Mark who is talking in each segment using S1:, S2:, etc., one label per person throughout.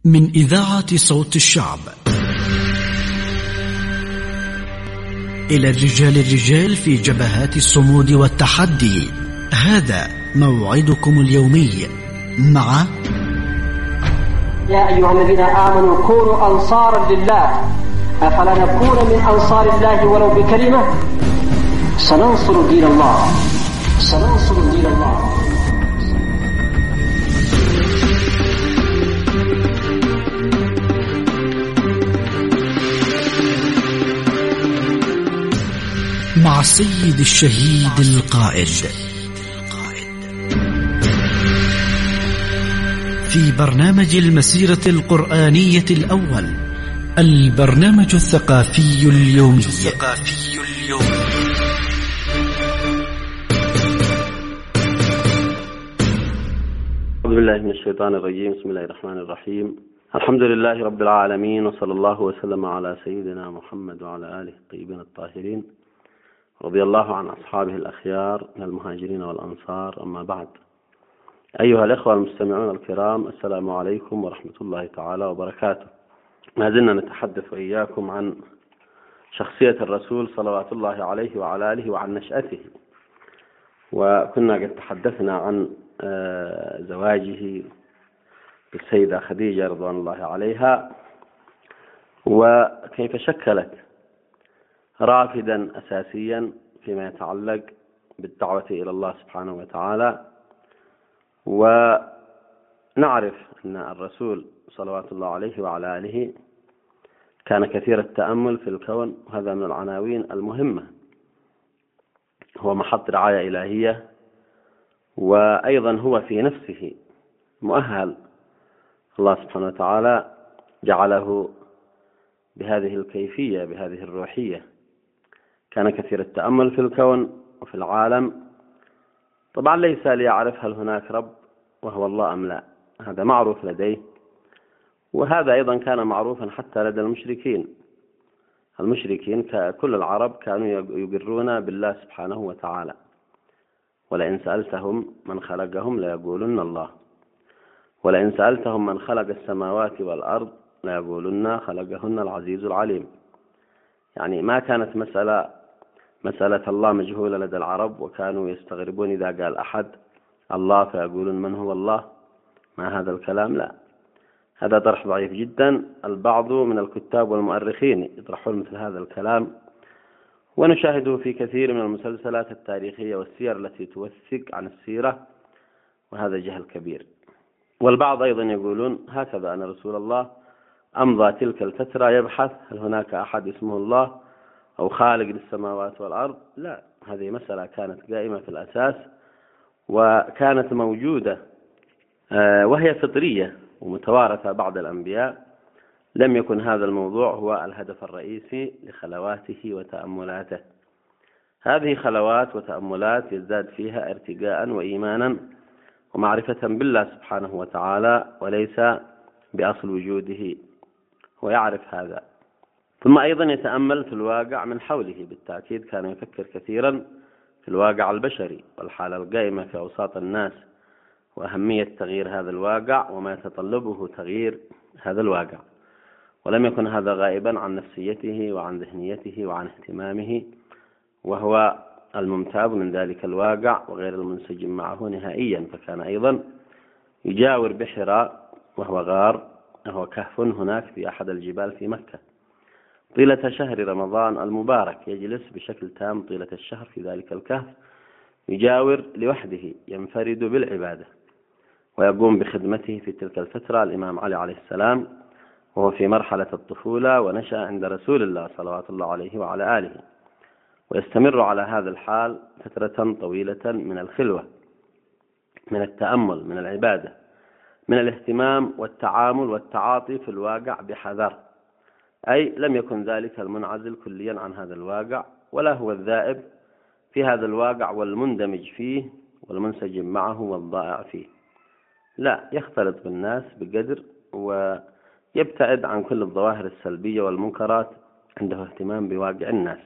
S1: من إذاعة صوت الشعب إلى الرجال في جبهات الصمود والتحدي. هذا موعدكم اليومي مع
S2: يا أيها الذين آمنوا كونوا أنصارا لله أفلا نكون من أنصار الله ولو بكلمة. سننصر دين الله، سننصر دين الله.
S1: مع السيد الشهيد القائد في برنامج المسيرة القرآنية الأول، البرنامج الثقافي اليومي.
S3: أعوذ بالله من الشيطان الرجيم. بسم الله الرحمن الرحيم. الحمد لله رب العالمين، وصلى الله وسلم على سيدنا محمد وعلى آله الطيبين الطاهرين، رضي الله عن أصحابه الأخيار من المهاجرين والأنصار. أما بعد، أيها الإخوة المستمعون الكرام، السلام عليكم ورحمة الله تعالى وبركاته. ما زلنا نتحدث وإياكم عن شخصية الرسول صلوات الله عليه وعلى آله وعن نشأته، وكنا قد تحدثنا عن زواجه بالسيدة خديجة رضوان الله عليها، وكيف شكلت رافدا أساسيا فيما يتعلق بالدعوة إلى الله سبحانه وتعالى. ونعرف أن الرسول صلوات الله عليه وعلى آله كان كثير التأمل في الكون، وهذا من العناوين المهمة، هو محط رعاية إلهية، وأيضا هو في نفسه مؤهل. الله سبحانه وتعالى جعله بهذه الكيفية، بهذه الروحية. كان كثير التأمل في الكون وفي العالم. طبعا ليس ليعرف هل هناك رب وهو الله أم لا، هذا معروف لديه، وهذا أيضا كان معروفا حتى لدى المشركين. المشركين ككل العرب كانوا يقرون بالله سبحانه وتعالى، ولئن سألتهم من خلقهم ليقولن الله، ولئن سألتهم من خلق السماوات والأرض ليقولن خلقهن العزيز العليم. يعني ما كانت مسألة الله مجهولة لدى العرب، وكانوا يستغربون إذا قال أحد الله فيقولون من هو الله، ما هذا الكلام؟ لا، هذا طرح ضعيف جدا. البعض من الكتاب والمؤرخين يطرحون مثل هذا الكلام، ونشاهده في كثير من المسلسلات التاريخية والسير التي توثق عن السيرة، وهذا جهل كبير. والبعض أيضا يقولون هكذا أن رسول الله أمضى تلك الفترة يبحث هل هناك أحد اسمه الله أو خالق للسماوات والأرض. لا، هذه مسألة كانت قائمة في الأساس، وكانت موجودة وهي فطرية ومتوارثة بعد الأنبياء. لم يكن هذا الموضوع هو الهدف الرئيسي لخلواته وتأملاته. هذه خلوات وتأملات يزداد فيها ارتقاء وإيمانا ومعرفة بالله سبحانه وتعالى، وليس بأصل وجوده، ويعرف هذا. ثم أيضا يتأمل في الواقع من حوله. بالتأكيد كان يفكر كثيرا في الواقع البشري والحالة القائمة في أوساط الناس، وأهمية تغيير هذا الواقع وما يتطلبه تغيير هذا الواقع. ولم يكن هذا غائبا عن نفسيته وعن ذهنيته وعن اهتمامه، وهو الممتاز من ذلك الواقع وغير المنسجم معه نهائيا. فكان أيضا يجاور بحراء، وهو غار، وهو كهف هناك في أحد الجبال في مكة، طيلة شهر رمضان المبارك. يجلس بشكل تام طيلة الشهر في ذلك الكهف، يجاور لوحده، ينفرد بالعبادة، ويقوم بخدمته في تلك الفترة الإمام علي عليه السلام، وهو في مرحلة الطفولة، ونشأ عند رسول الله صلوات الله عليه وعلى آله، ويستمر على هذا الحال فترة طويلة من الخلوة، من التأمل، من العبادة، من الاهتمام والتعامل والتعاطي في الواقع بحذر. أي لم يكن ذلك المنعزل كليا عن هذا الواقع، ولا هو الذائب في هذا الواقع والمندمج فيه والمنسجم معه والضائع فيه. لا، يختلط بالناس بقدر، ويبتعد عن كل الظواهر السلبية والمنكرات، عنده اهتمام بواقع الناس.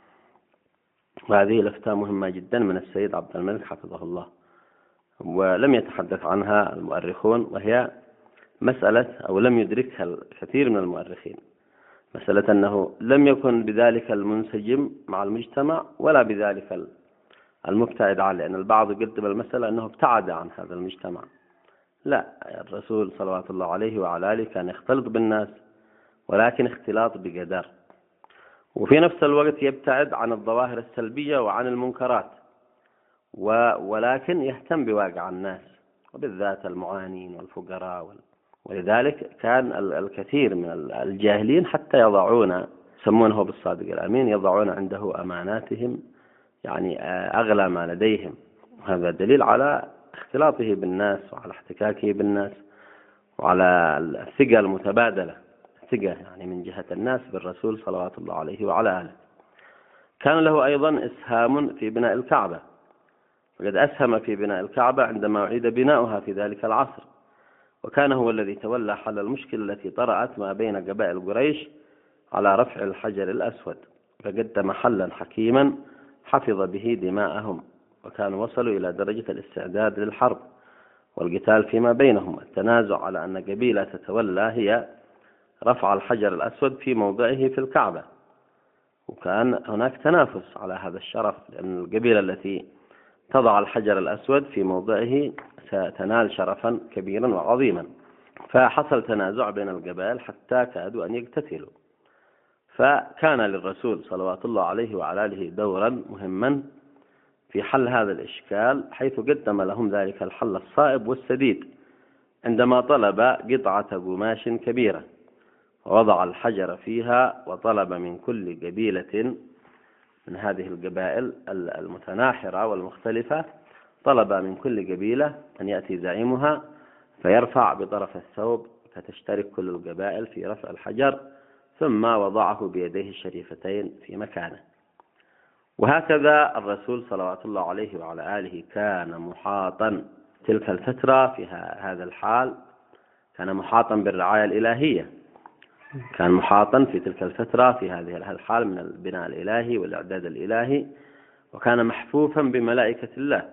S3: وهذه لفتة مهمة جدا من السيد عبد الملك حفظه الله، ولم يتحدث عنها المؤرخون، وهي مسألة أو لم يدركها الكثير من المؤرخين، مسألة أنه لم يكن بذلك المنسجم مع المجتمع ولا بذلك المبتعد عنه، لأن البعض يقدم المسألة أنه ابتعد عن هذا المجتمع. لا، الرسول صلوات الله عليه وعلى آله كان يختلط بالناس، ولكن اختلاط بقدر، وفي نفس الوقت يبتعد عن الظواهر السلبية وعن المنكرات، ولكن يهتم بواقع الناس وبالذات المعانين والفقراء. ولذلك كان الكثير من الجاهلين حتى يضعون، يسمونه بالصادق الأمين، يضعون عنده أماناتهم، يعني أغلى ما لديهم. هذا دليل على اختلاطه بالناس وعلى احتكاكه بالناس وعلى الثقة المتبادلة، الثقة يعني من جهة الناس بالرسول صلوات الله عليه وعلى آله. كان له أيضا إسهام في بناء الكعبة، وقد أسهم في بناء الكعبة عندما أعيد بناؤها في ذلك العصر، وكان هو الذي تولى حل المشكلة التي طرأت ما بين قبائل قريش على رفع الحجر الأسود، فقدم حلا حكيما حفظ به دماءهم، وكانوا وصلوا إلى درجة الاستعداد للحرب والقتال فيما بينهم، التنازع على أن قبيلة تتولى هي رفع الحجر الأسود في موضعه في الكعبة، وكان هناك تنافس على هذا الشرف، لأن القبيلة التي تضع الحجر الأسود في موضعه ستنال شرفا كبيرا وعظيما. فحصل تنازع بين القبائل حتى كادوا أن يقتتلوا، فكان للرسول صلوات الله عليه وعلى آله دورا مهما في حل هذا الإشكال، حيث قدم لهم ذلك الحل الصائب والسديد عندما طلب قطعة قماش كبيرة ووضع الحجر فيها، وطلب من كل قبيلة من هذه القبائل المتناحرة والمختلفة، طلب من كل قبيلة أن يأتي زعيمها فيرفع بطرف الثوب، فتشترك كل القبائل في رفع الحجر، ثم وضعه بيديه الشريفتين في مكانه. وهكذا الرسول صلوات الله عليه وعلى آله كان محاطا تلك الفترة في هذا الحال، كان محاطا بالرعاية الإلهية، كان محاطا في تلك الفترة في هذه الحال من البناء الإلهي والإعداد الإلهي، وكان محفوفا بملائكة الله،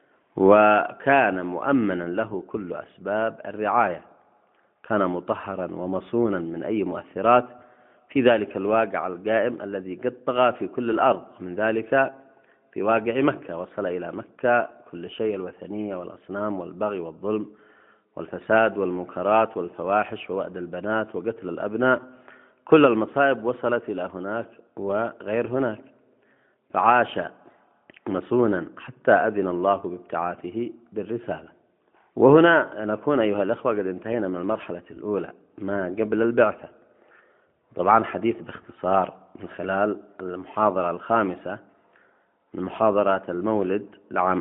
S3: وكان مؤمنا له كل أسباب الرعاية، كان مطهرا ومصونا من أي مؤثرات في ذلك الواقع القائم الذي قد طغى في كل الأرض، من ذلك في واقع مكة. وصل إلى مكة كل شيء، الوثنية والأصنام والبغي والظلم والفساد والمنكرات والفواحش ووأد البنات وقتل الأبناء، كل المصائب وصلت إلى هناك وغير هناك، فعاش مصونا حتى أذن الله بابتعاثه بالرسالة. وهنا نكون أيها الأخوة قد انتهينا من المرحلة الأولى ما قبل البعثة. طبعا حديث باختصار من خلال المحاضرة الخامسة من محاضرات المولد لعام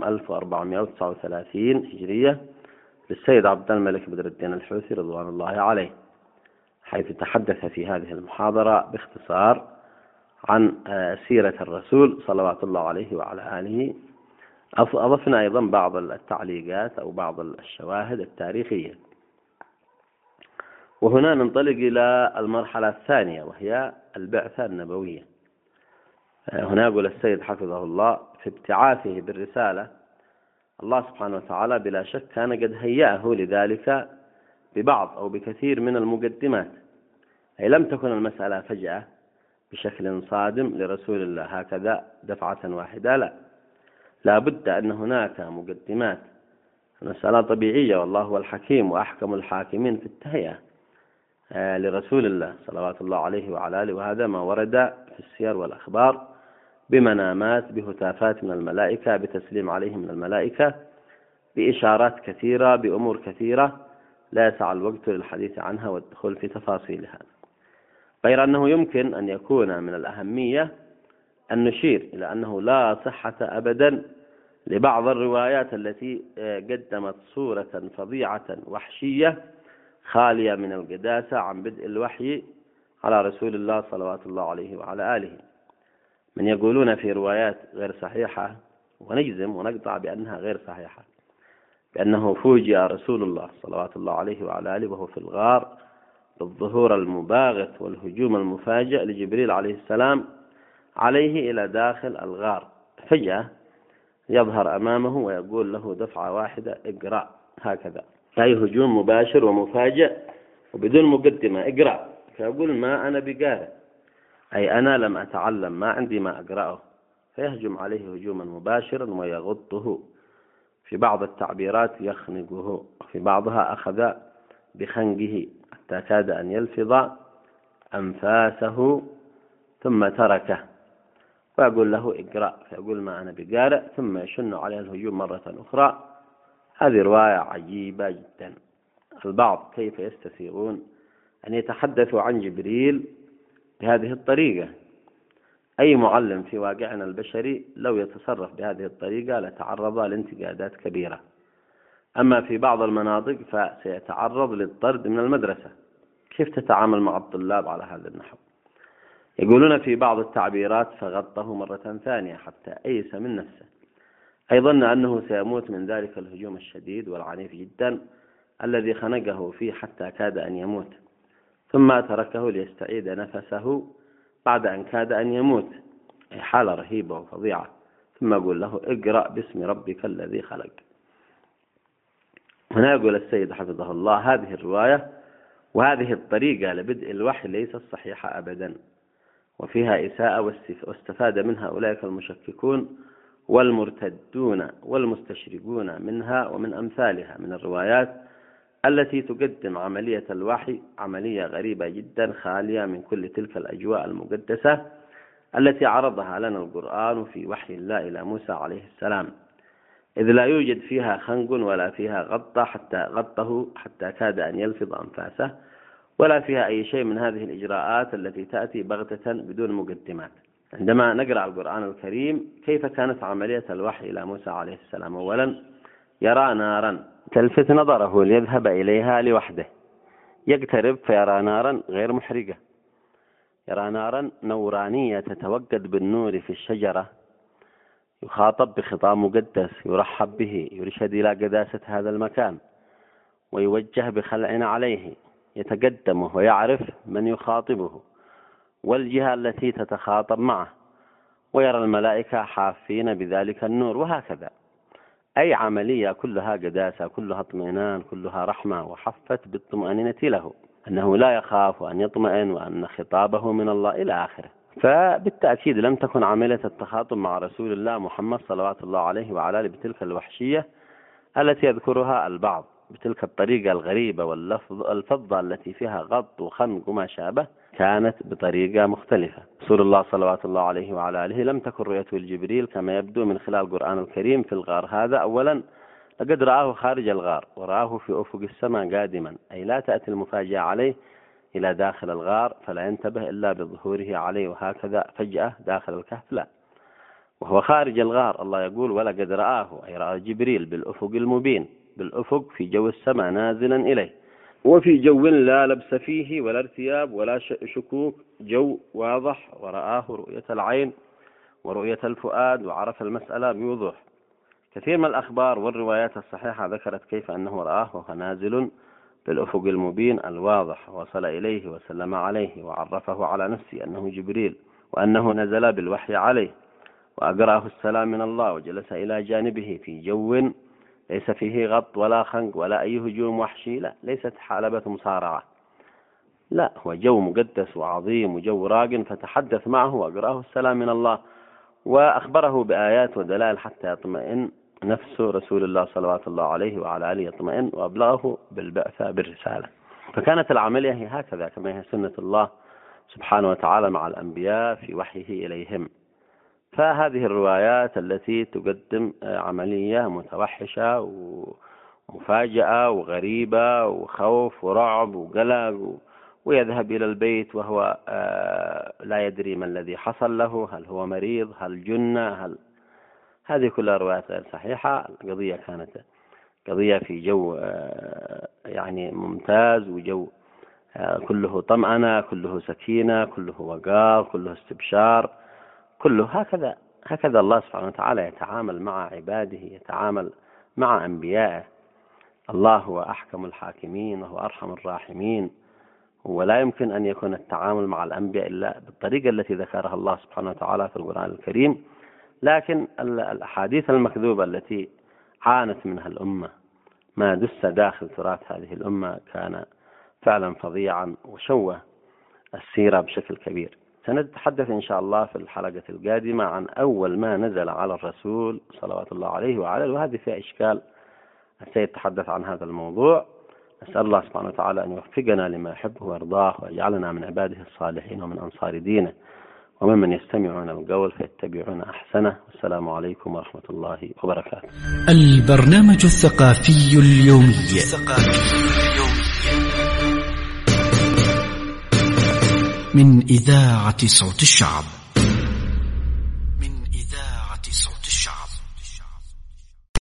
S3: 1439 هجرية للسيد عبد الملك بدر الدين الحوثي رضوان الله عليه، حيث تحدث في هذه المحاضرة باختصار عن سيرة الرسول صلوات الله عليه وعلى آله. أضفنا أيضا بعض التعليقات أو بعض الشواهد التاريخية. وهنا ننطلق إلى المرحلة الثانية، وهي البعثة النبوية. هنا يقول السيد حفظه الله: في ابتعاثه بالرسالة الله سبحانه وتعالى بلا شك كان قد هيأه لذلك ببعض أو بكثير من المقدمات، أي لم تكن المسألة فجأة بشكل صادم لرسول الله هكذا دفعة واحدة، لا بد أن هناك مقدمات. المسألة طبيعية، والله هو الحكيم وأحكم الحاكمين في التهيئة لرسول الله صلوات الله عليه وعلى آله، وهذا ما ورد في السير والأخبار بمنامات، بهتافات من الملائكة، بتسليم عليه من الملائكة، بإشارات كثيرة، بأمور كثيرة لا يسع الوقت للحديث عنها والدخول في تفاصيلها، غير أنه يمكن أن يكون من الأهمية أن نشير إلى أنه لا صحة أبدا لبعض الروايات التي قدمت صورة فظيعة وحشية خالية من القداسة عن بدء الوحي على رسول الله صلوات الله عليه وعلى آله. من يقولون في روايات غير صحيحة، ونجزم ونقطع بأنها غير صحيحة، بأنه فوجئ رسول الله صلوات الله عليه وعلى آله وهو في الغار بالظهور المباغت والهجوم المفاجئ لجبريل عليه السلام عليه إلى داخل الغار، فجأة يظهر أمامه ويقول له دفعة واحدة: اقرأ، هكذا. أي هجوم مباشر ومفاجئ وبدون مقدمة، اقرأ. فيقول ما أنا بقارئ، أي أنا لم أتعلم، ما عندي ما أقرأه، فيهجم عليه هجوما مباشرا ويغطه. في بعض التعبيرات يخنقه، وفي بعضها أخذ بخنقه حتى كاد أن يلفظ أنفاسه ثم تركه، فيقول له اقرأ، فيقول ما أنا بقارئ، ثم يشن عليه الهجوم مرة أخرى. هذه رواية عجيبة جدا. البعض كيف يستسيغون أن يتحدثوا عن جبريل بهذه الطريقة؟ أي معلم في واقعنا البشري لو يتصرف بهذه الطريقة لتعرض لانتقادات كبيرة. أما في بعض المناطق فسيتعرض للطرد من المدرسة. كيف تتعامل مع الطلاب على هذا النحو؟ يقولون في بعض التعبيرات فغطه مرة ثانية حتى أيس من نفسه، أي ظن أنه سيموت من ذلك الهجوم الشديد والعنيف جدا الذي خنقه فيه حتى كاد أن يموت، ثم تركه ليستعيد نفسه بعد أن كاد أن يموت، أي حالة رهيبة وفظيعة. ثم يقول له اقرأ باسم ربك الذي خلق. هنا يقول السيد حفظه الله هذه الرواية وهذه الطريقة لبدء الوحي ليست صحيحة أبدا، وفيها إساءة، واستفاد منها أولئك المشككون والمرتدون والمستشرقون منها ومن أمثالها من الروايات التي تقدم عملية الوحي عملية غريبة جدا خالية من كل تلك الأجواء المقدسة التي عرضها لنا القرآن في وحي الله إلى موسى عليه السلام، إذ لا يوجد فيها خنق ولا فيها غطه حتى كاد أن يلفظ أنفاسه، ولا فيها أي شيء من هذه الإجراءات التي تأتي بغتة بدون مقدمات. عندما نقرأ القرآن الكريم كيف كانت عملية الوحي إلى موسى عليه السلام؟ أولا يرى نارا تلفت نظره ليذهب إليها لوحده، يقترب فيرى نارا غير محرقة، يرى نارا نورانية تتوقد بالنور في الشجرة، يخاطب بخطاب مقدس يرحب به، يرشد إلى قداسة هذا المكان ويوجه بخلع عليه، يتقدمه ويعرف من يخاطبه والجهة التي تتخاطب معه، ويرى الملائكة حافين بذلك النور، وهكذا. أي عملية كلها قداسة، كلها اطمئنان، كلها رحمة، وحفت بالطمأنينة له أنه لا يخاف وأن يطمئن وأن خطابه من الله إلى آخره. فبالتأكيد لم تكن عملية التخاطب مع رسول الله محمد صلوات الله عليه وعلى آله بتلك الوحشية التي يذكرها البعض، بتلك الطريقة الغريبة والفظة التي فيها غط وخنق وما شابه، كانت بطريقة مختلفة. رسول الله صلوات الله عليه وعلى آله لم تكن رؤيته لجبريل كما يبدو من خلال القرآن الكريم في الغار هذا. أولا لقد رآه خارج الغار ورآه في أفق السماء قادما، أي لا تأتي المفاجأة عليه إلى داخل الغار فلا ينتبه إلا بظهوره عليه، وهكذا فجأة داخل الكهف لا، وهو خارج الغار. الله يقول ولقد رآه، أي رأى جبريل بالأفق المبين، بالأفق في جو السماء نازلا إليه، وفي جو لا لبس فيه ولا ارتياب ولا شكوك، جو واضح، ورآه رؤية العين ورؤية الفؤاد، وعرف المسألة بوضوح. كثير من الأخبار والروايات الصحيحة ذكرت كيف أنه رآه وهو نازل بالأفق المبين الواضح، وصل إليه وسلم عليه وعرفه على نفسه أنه جبريل وأنه نزل بالوحي عليه، وأقرأه السلام من الله، وجلس إلى جانبه في جو ليس فيه غط ولا خنق ولا أي هجوم وحشي، لا، ليست حالبة مصارعة، لا، هو جو مقدس وعظيم وجو راق، فتحدث معه وأقرأه السلام من الله، وأخبره بآيات ودلائل حتى يطمئن نفس رسول الله صلوات الله عليه وعلى آله، يطمئن، وأبلغه بالبعثة بالرسالة. فكانت العملية هي هكذا كما هي سنة الله سبحانه وتعالى مع الأنبياء في وحيه إليهم. فهذه الروايات التي تقدم عملية متوحشة ومفاجأة وغريبة وخوف ورعب وقلق، ويذهب إلى البيت وهو لا يدري ما الذي حصل له، هل هو مريض، هل جنة، هذه كلها روايات غير صحيحة. القضية كانت قضية في جو يعني ممتاز، وجو كله طمأنة، كله سكينة، كله وقار، كله استبشار، كله هكذا الله سبحانه وتعالى يتعامل مع عباده، يتعامل مع أنبيائه. الله هو أحكم الحاكمين وهو أرحم الراحمين، ولا يمكن أن يكون التعامل مع الأنبياء إلا بالطريقة التي ذكرها الله سبحانه وتعالى في القرآن الكريم. لكن الأحاديث المكذوبة التي عانت منها الأمة ما دس داخل تراث هذه الأمة كان فعلا فظيعا وشوه السيرة بشكل كبير. سنتحدث إن شاء الله في الحلقة القادمة عن أول ما نزل على الرسول صلوات الله عليه وعلى، وهذه فيها إشكال. سيتحدث عن هذا الموضوع. نسأل الله سبحانه وتعالى أن يوفقنا لما يحبه ويرضاه، ويجعلنا من عباده الصالحين ومن أنصار دينه، وممن يستمعون القول فيتبعون أحسنه. والسلام عليكم ورحمة الله وبركاته.
S1: البرنامج الثقافي اليومي من إذاعة صوت الشعب.